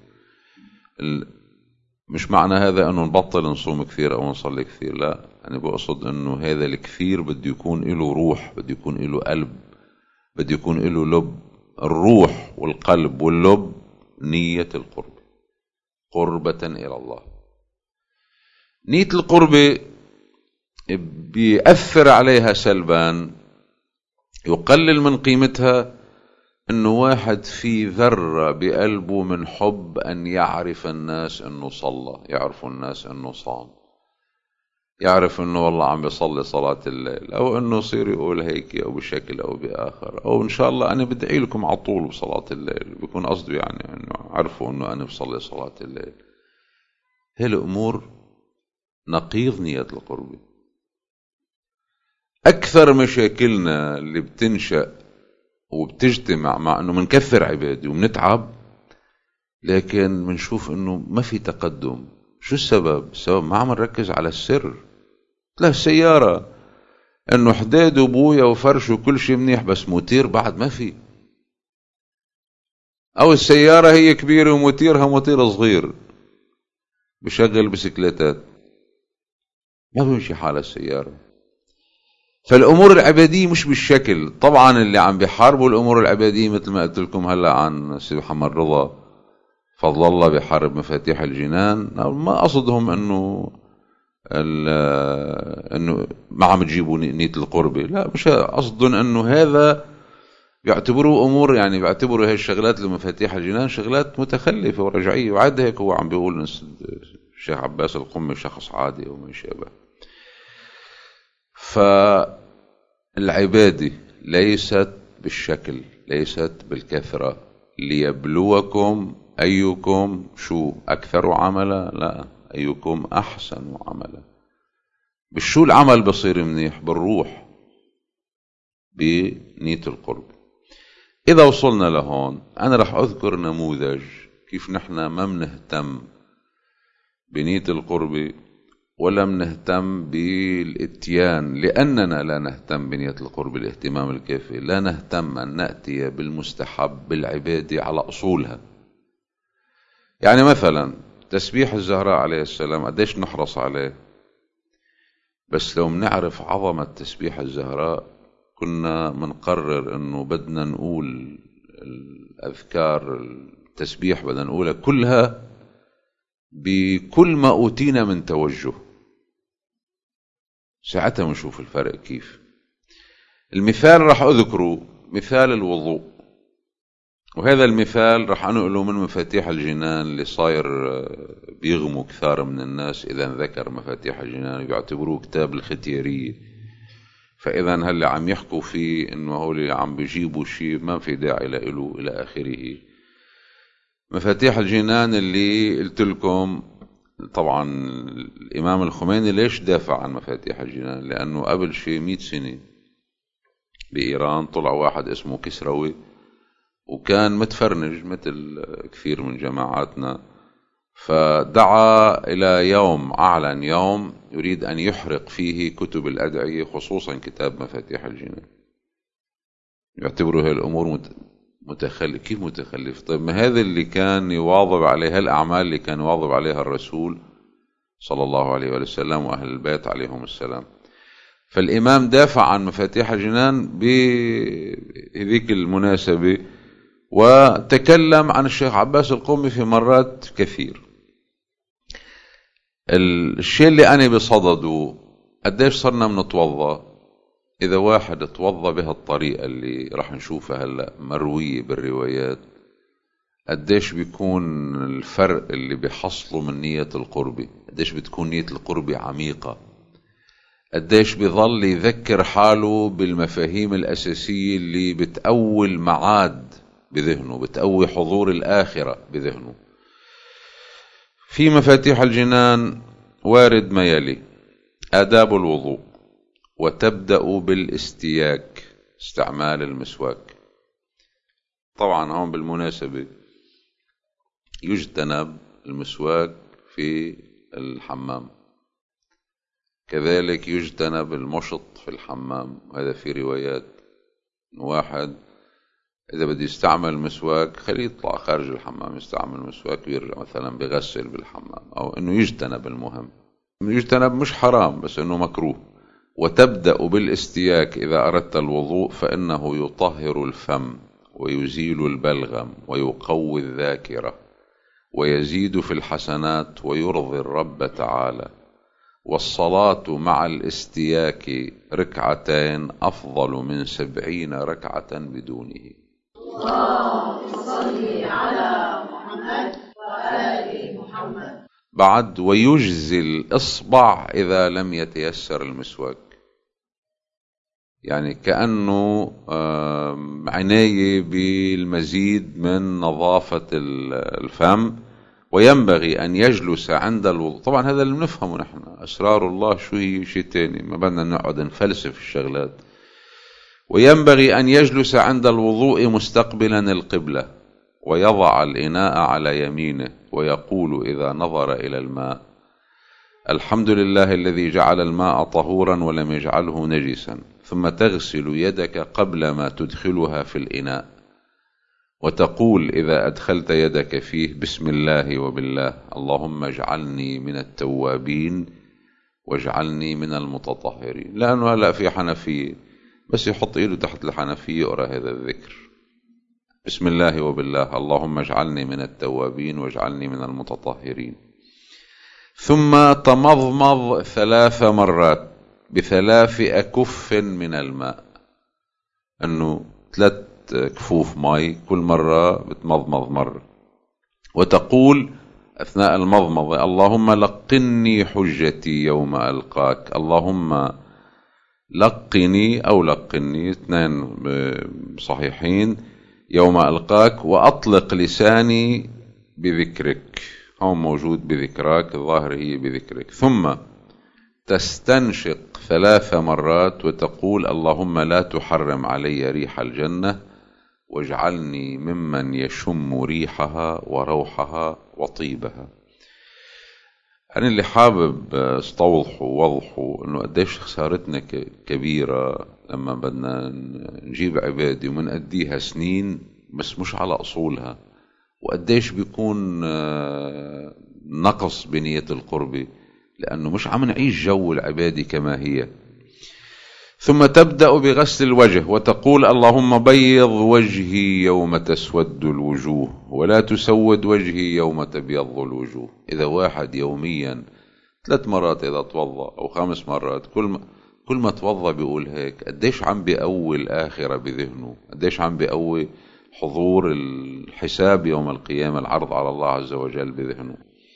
مش معنى هذا انه نبطل نصوم كثير او نصلي كثير، لا، انا بقصد انه هذا الكثير بده يكون له روح، بده يكون له قلب، بده يكون له لب. الروح والقلب واللب نية القرب، قربة الى الله. نية القربة بيأثر عليها سلبان، يقلل من قيمتها، انه واحد في ذرة بقلبه من حب ان يعرف الناس انه صلى، يعرفوا الناس انه صام. يعرف انه والله عم بيصلي صلاة الليل، او انه يصير يقول هيك او بشكل او باخر، او ان شاء الله انا بدعي لكم على طول بصلاة الليل، بيكون قصده يعني انه عرفوا انه انا بصلي صلاة الليل. هي الامور نقيض نية القربة. اكثر مشاكلنا اللي بتنشأ وبتجتمع مع انه منكثر عبادي ومنتعب، لكن منشوف انه ما في تقدم. شو السبب؟ السبب ما عم نركز على السر. له السيارة انه حداد وبويا وفرش وكل شيء منيح، بس موتير بعد ما في. او السيارة هي كبيرة وموتيرها موتير صغير بشغل بسكليتات، ما بيمشي حال السيارة. فالامور العبادية مش بالشكل. طبعا اللي عم بيحاربوا الامور العبادية مثل ما قلت لكم هلا عن سيد محمد رضا فضل الله بحارب مفاتيح الجنان، ما قصدهم انه ما عم تجيبوا نية القربة، لا، مش قصدهم انه هذا بيعتبروا امور، يعني بيعتبروا هاي الشغلات لمفاتيح الجنان شغلات متخلفة ورجعية، وعاد هيك هو عم بيقول الشيخ عباس القمي شخص عادي وما شابه. فالعبادة ليست بالشكل، ليست بالكثرة، ليبلوكم أيكم شو أكثر عملا، لا، أيكم أحسن عملا. بالشو العمل بصير منيح؟ بالروح، بنية القرب. إذا وصلنا لهون أنا رح أذكر نموذج كيف نحن ما منهتم بنية القرب ولا منهتم بالاتيان، لأننا لا نهتم بنية القرب الاهتمام الكافي. لا نهتم أن نأتي بالمستحب بالعبادة على أصولها. يعني مثلا تسبيح الزهراء عليه السلام قديش نحرص عليه، بس لو منعرف عظمة تسبيح الزهراء كنا منقرر انه بدنا نقول الاذكار التسبيح بدنا نقولها كلها بكل ما اوتينا من توجه. ساعتها بنشوف الفرق كيف. المثال راح اذكره مثال الوضوء، وهذا المثال راح انقله من مفاتيح الجنان اللي صاير بيغموا كثار من الناس اذا ذكر مفاتيح الجنان بيعتبروه كتاب الختيارية. فاذا هل عم يحكوا فيه انه هول اللي عم بيجيبوا شيء ما في داعي له الى اخره. مفاتيح الجنان اللي قلت لكم، طبعا الامام الخميني ليش دافع عن مفاتيح الجنان؟ لانه قبل شيء 100 سنة بايران طلع واحد اسمه كسروي، وكان متفرنج مثل كثير من جماعاتنا، فدعا إلى يوم، أعلن يوم يريد أن يحرق فيه كتب الأدعية خصوصا كتاب مفاتيح الجنان. يعتبروا هاي الأمور متخلف. كيف متخلف؟ طيب ما هذا اللي كان يواظب عليه، هالأعمال اللي كان يواظب عليها الرسول صلى الله عليه وسلم وأهل البيت عليهم السلام. فالإمام دافع عن مفاتيح الجنان بهذيك المناسبة، وتكلم عن الشيخ عباس القمي في مرات كثير. الشيء اللي أنا بصدده قديش صرنا منتوضى. إذا واحد توضى بهالطريقة اللي راح نشوفها هلأ مروية بالروايات، قديش بيكون الفرق اللي بيحصله من نية القربة، قديش بتكون نية القربة عميقة، قديش بيظل يذكر حاله بالمفاهيم الأساسية اللي بتقوي المعاد بذهنه، بتقوي حضور الآخرة بذهنه. في مفاتيح الجنان وارد ما يلي: آداب الوضوء، وتبدأ بالاستياك، استعمال المسواك. طبعا هون بالمناسبة يجتنب المسواك في الحمام، كذلك يجتنب المشط في الحمام. وهذا في روايات واحد إذا بده يستعمل مسواك خليه يطلع خارج الحمام يستعمل مسواك ويرجع مثلا بغسل بالحمام، أو إنه يجتنب. المهم يجتنب، مش حرام بس إنه مكروه. وتبدأ بالاستياك إذا أردت الوضوء، فإنه يطهر الفم ويزيل البلغم ويقوي الذاكرة ويزيد في الحسنات ويرضي الرب تعالى. والصلاة مع الاستياك ركعتين أفضل من 70 ركعة بدونه. اللهم صل على محمد وآل محمد. بعد ويجزي الإصبع إذا لم يتيسر المسواك، يعني كأنه عناية بالمزيد من نظافة الفم. وينبغي أن يجلس عند الوضوء. طبعا هذا اللي بنفهمه نحن، أسرار الله شو هي شيء تاني، ما بدنا نقعد نفلسف الشغلات. وينبغي أن يجلس عند الوضوء مستقبلا القبلة، ويضع الإناء على يمينه، ويقول إذا نظر إلى الماء: الحمد لله الذي جعل الماء طهورا ولم يجعله نجسا. ثم تغسل يدك قبل ما تدخلها في الإناء، وتقول إذا أدخلت يدك فيه: بسم الله وبالله، اللهم اجعلني من التوابين واجعلني من المتطهرين. لأنه هلأ في حنفية بس يحط إيده تحت الحنفية يقرأ هذا الذكر: بسم الله وبالله، اللهم اجعلني من التوابين واجعلني من المتطهرين. ثم تمضمض 3 مرات ب3 أكف من الماء، أنه 3 كفوف مي، كل مرة بتمضمض مرة. وتقول أثناء المضمضة: اللهم لقني حجتي يوم ألقاك، اللهم لقني أو لقني، 2 صحيحين، يوم ألقاك، وأطلق لساني بذكرك. هون موجود بذكراك، الظاهر هي بذكرك. ثم تستنشق 3 مرات وتقول: اللهم لا تحرم علي ريح الجنة، واجعلني ممن يشم ريحها وروحها وطيبها. أنا اللي حابب استوضحه ووضحه إنه قديش خسارتنا كبيرة لما بدنا نجيب عبادة ومنأديها سنين بس مش على أصولها، وقديش بيكون نقص بنية القربة لأنه مش عم نعيش جو العبادة كما هي. ثم تبدأ بغسل الوجه وتقول: اللهم بيض وجهي يوم تسود الوجوه، ولا تسود وجهي يوم تبيض الوجوه. إذا واحد يوميا 3 مرات إذا توضأ أو 5 مرات، كل ما توضأ بيقول هيك، قديش عم بيقوي الآخرة بذهنه، قديش عم بيقوي حضور الحساب يوم القيامة، العرض على الله عز وجل بذهنه.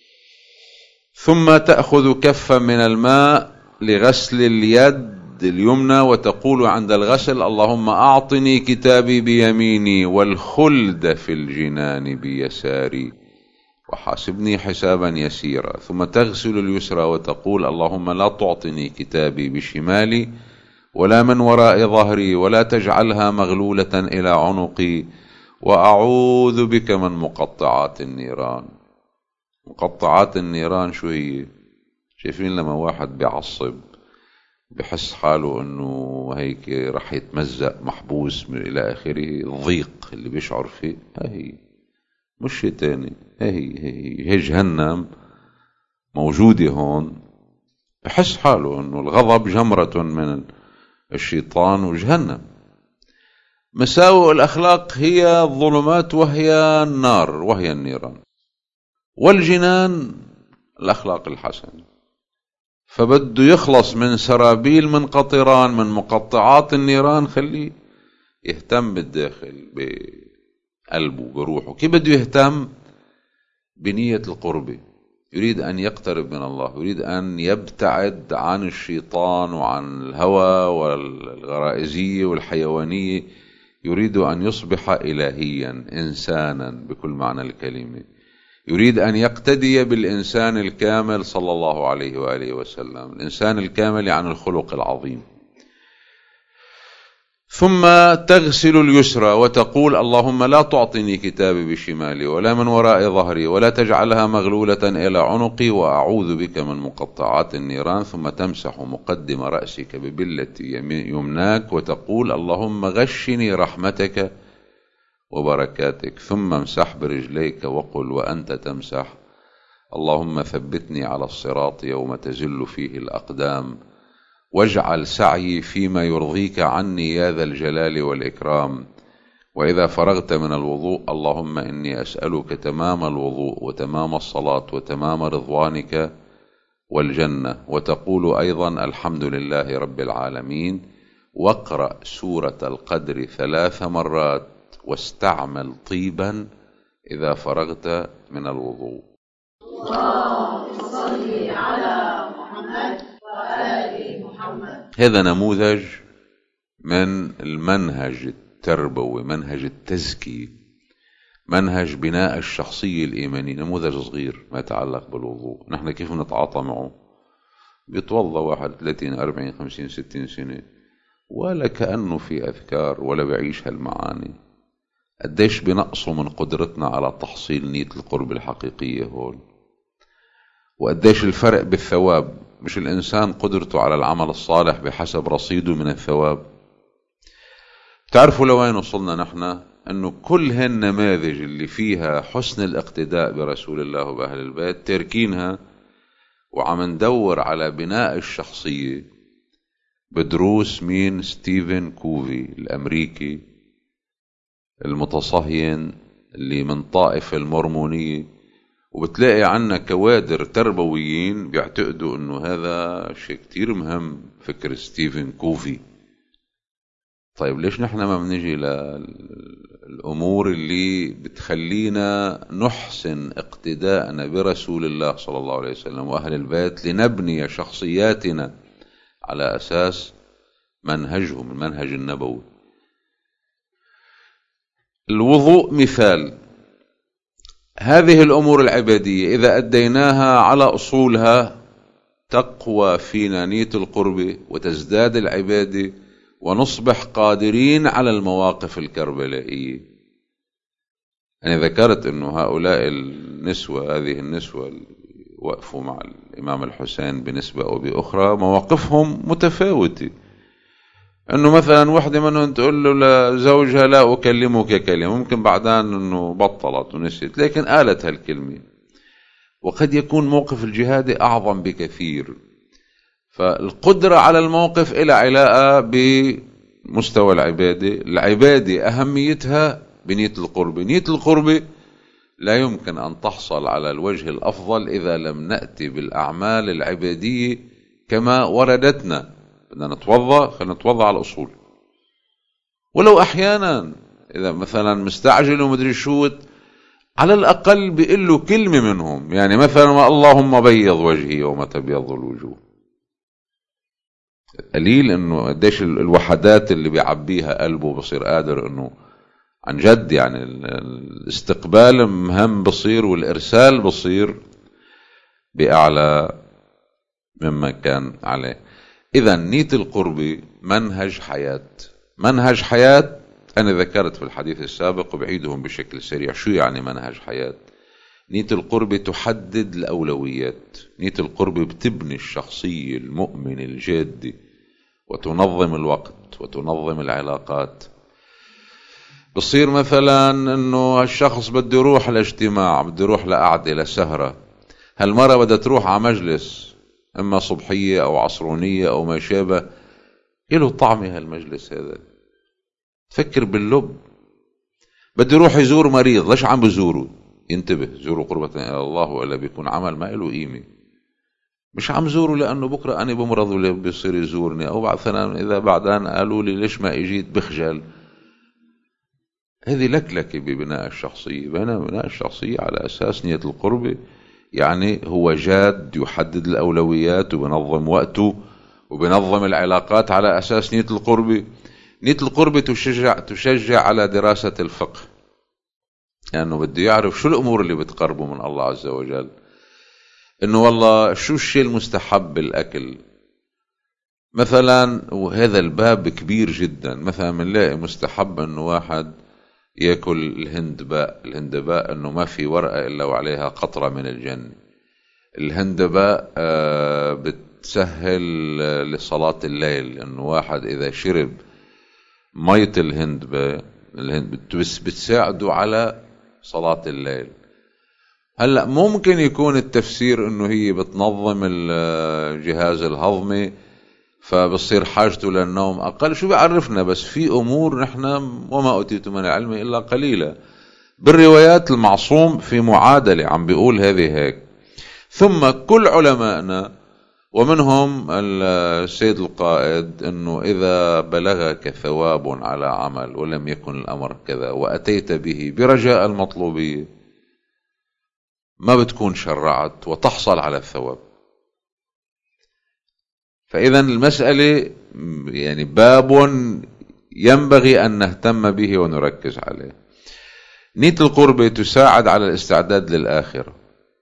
ثم تأخذ كفا من الماء لغسل اليد اليمنى، وتقول عند الغسل: اللهم أعطني كتابي بيميني والخلد في الجنان بيساري وحاسبني حسابا يسيرا. ثم تغسل اليسرى وتقول: اللهم لا تعطني كتابي بشمالي ولا من وراء ظهري، ولا تجعلها مغلولة إلى عنقي، وأعوذ بك من مقطعات النيران. مقطعات النيران شو هي؟ شايفين لما واحد بيعصب بحس حاله انه هيك رح يتمزق، محبوس من الى اخره، الضيق اللي بيشعر فيه، هي مش شيء تاني، هي جهنم موجودة هون. بحس حاله انه الغضب جمرة من الشيطان وجهنم. مساوئ الاخلاق هي الظلمات وهي النار وهي النيران، والجنان الأخلاق الحسنة. فبده يخلص من سرابيل من قطران من مقطعات النيران، خليه يهتم بالداخل بقلبه بروحه. كيف بده يهتم؟ بنية القربة. يريد أن يقترب من الله، يريد أن يبتعد عن الشيطان وعن الهوى والغرائزية والحيوانية، يريد أن يصبح إلهيا إنسانا بكل معنى الكلمة. يريد أن يقتدي بالإنسان الكامل صلى الله عليه وآله وسلم. الإنسان الكامل يعني الخلق العظيم. ثم تغسل اليسرى وتقول: اللهم لا تعطني كتابي بشمالي ولا من وراء ظهري، ولا تجعلها مغلولة إلى عنقي، وأعوذ بك من مقطعات النيران. ثم تمسح مقدم رأسك ببلة يمناك وتقول: اللهم غشني رحمتك وبركاتك. ثم امسح برجليك وقل وأنت تمسح: اللهم ثبتني على الصراط يوم تزل فيه الأقدام، واجعل سعي فيما يرضيك عني يا ذا الجلال والإكرام. وإذا فرغت من الوضوء: اللهم إني أسألك تمام الوضوء وتمام الصلاة وتمام رضوانك والجنة. وتقول أيضا: الحمد لله رب العالمين. واقرأ سورة القدر 3 مرات، واستعمل طيبا إذا فرغت من الوضوء. هذا نموذج من المنهج التربوي، منهج التزكية، منهج بناء الشخصية الإيمانية. نموذج صغير ما يتعلق بالوضوء. نحن كيف نتعاطى معه؟ بيتوضى واحد 30 40 50 60 سنة ولا كأنه في أذكار ولا بعيش هالمعاني. قديش بنقصوا من قدرتنا على تحصيل نية القرب الحقيقية هول، وقديش الفرق بالثواب. مش الإنسان قدرته على العمل الصالح بحسب رصيده من الثواب. تعرفوا لوين وصلنا نحن؟ أنه كل هالنماذج اللي فيها حسن الاقتداء برسول الله وبأهل البيت تركينها وعم ندور على بناء الشخصية بدروس مين؟ ستيفن كوفي الأمريكي المتصهين اللي من طائفة المورمونية. وبتلاقي عنا كوادر تربويين بيعتقدوا انه هذا شيء كتير مهم، فكر ستيفن كوفي. طيب ليش نحن ما بنجي للأمور اللي بتخلينا نحسن اقتداءنا برسول الله صلى الله عليه وسلم وأهل البيت لنبني شخصياتنا على أساس منهجهم، المنهج النبوي. الوضوء مثال. هذه الأمور العبادية إذا أديناها على أصولها تقوى فينا نية القرب وتزداد العبادة ونصبح قادرين على المواقف الكربلائية. أنا ذكرت أنه هؤلاء النسوة، هذه النسوة وقفوا مع الإمام الحسين بنسبة أو بأخرى مواقفهم متفاوتة. أنه مثلا وحدة منهم تقول له لزوجها لا أكلمك كلمة، ممكن بعدين أنه بطلت ونسيت لكن قالت هالكلمة. وقد يكون موقف الجهاد أعظم بكثير. فالقدرة على الموقف إلى علاقة بمستوى العبادة. العبادة أهميتها بنية القرب. نية القرب لا يمكن أن تحصل على الوجه الأفضل إذا لم نأتي بالأعمال العبادية كما وردتنا. بدنا نتوضأ، خلينا نتوضأ على الأصول. ولو أحيانا إذا مثلا مستعجل ومدري شو، على الأقل بيقول له كلمة منهم، يعني مثلا اللهم بيض وجهي يوم تبيض الوجوه. قليل انه قديش الوحدات اللي بيعبيها قلبه بصير قادر انه عن جد يعني الاستقبال مهم بصير والارسال بصير باعلى مما كان عليه. اذا نية القرب منهج حياة، منهج حياة. انا ذكرت في الحديث السابق وبعيدهم بشكل سريع. شو يعني منهج حياة؟ نية القرب تحدد الأولويات. نية القرب بتبني الشخصية المؤمن الجادة وتنظم الوقت وتنظم العلاقات. بصير مثلا انه الشخص بده يروح لاجتماع، بده يروح لقعدة لسهرة، هالمرة بدها تروح على مجلس اما صبحية او عصرونية او ما شابه، له طعمه هالمجلس هذا. تفكر باللب. بده يروح يزور مريض، ليش عم بزوره؟ ينتبه، زوروا قربة إلى الله وإلا بيكون عمل ما له قيمة. مش عم زوره لأنه بكرة أنا بمرض ولا بيصير يزورني، أو بعد سنة إذا بعدين قالوا لي ليش ما إجيت بخجل. هذه لكلكة ببناء الشخصية. بناء الشخصية على أساس نية القرب، يعني هو جاد يحدد الأولويات وبنظم وقته وبنظم العلاقات على أساس نية القرب. نية القرب تشجع على دراسة الفقه، لأنه بده يعرف شو الأمور اللي بتقربه من الله عز وجل. إنه والله شو الشيء المستحب بالأكل مثلا، وهذا الباب كبير جدا. مثلا منلاقي مستحب إنه واحد يأكل الهندباء. الهندباء إنه ما في ورقة إلا وعليها قطرة من الجنة. الهندباء بتسهل لصلاة الليل، إنه واحد إذا شرب مية الهندباء بتساعده على صلاة الليل. هلأ ممكن يكون التفسير انه هي بتنظم الجهاز الهضمي فبصير حاجته للنوم اقل. شو بيعرفنا؟ بس في امور نحن وما اوتيتم من العلم الا قليلا. بالروايات المعصوم في معادلة عم بيقول هذه هيك. ثم كل علمائنا ومنهم السيد القائد انه اذا بلغك ثواب على عمل ولم يكن الامر كذا واتيت به برجاء المطلوبية ما بتكون شرعت وتحصل على الثواب. فإذا المسألة يعني باب ينبغي أن نهتم به ونركز عليه. نية القربة تساعد على الاستعداد للآخرة،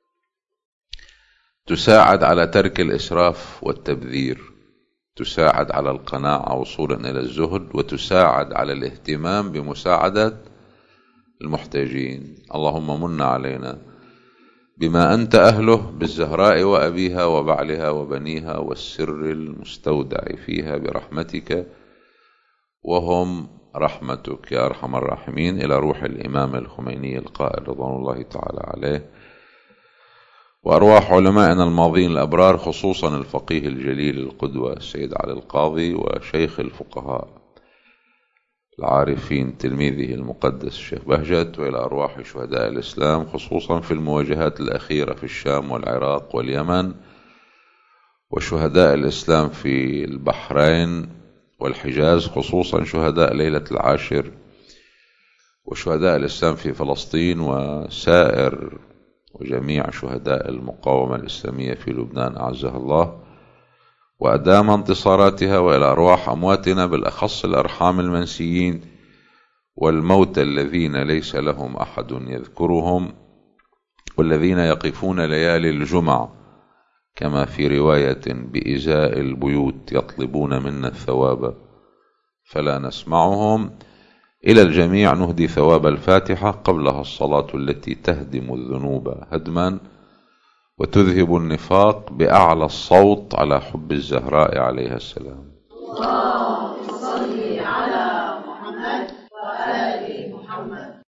تساعد على ترك الإسراف والتبذير، تساعد على القناعة وصولا إلى الزهد، وتساعد على الاهتمام بمساعدة المحتاجين. اللهم من علينا بما أنت أهله بالزهراء وأبيها وبعلها وبنيها والسر المستودع فيها برحمتك وهم رحمتك يا أرحم الراحمين. إلى روح الإمام الخميني القائل رضوان الله تعالى عليه، وأرواح علمائنا الماضين الأبرار، خصوصا الفقيه الجليل القدوة السيد علي القاضي، وشيخ الفقهاء العارفين تلميذه المقدس الشيخ بهجت، وإلى أرواح شهداء الإسلام خصوصا في المواجهات الأخيرة في الشام والعراق واليمن، وشهداء الإسلام في البحرين والحجاز خصوصا شهداء ليلة العاشر، وشهداء الإسلام في فلسطين وسائر وجميع شهداء المقاومة الإسلامية في لبنان أعزها الله وأدام انتصاراتها، وإلى أرواح أمواتنا بالأخص الأرحام المنسيين والموتى الذين ليس لهم أحد يذكرهم، والذين يقفون ليالي الجمع كما في رواية بإزاء البيوت يطلبون منا الثواب فلا نسمعهم. إلى الجميع نهدي ثواب الفاتحة قبلها الصلاة التي تهدم الذنوب هدما وتذهب النفاق بأعلى الصوت على حب الزهراء عليها السلام.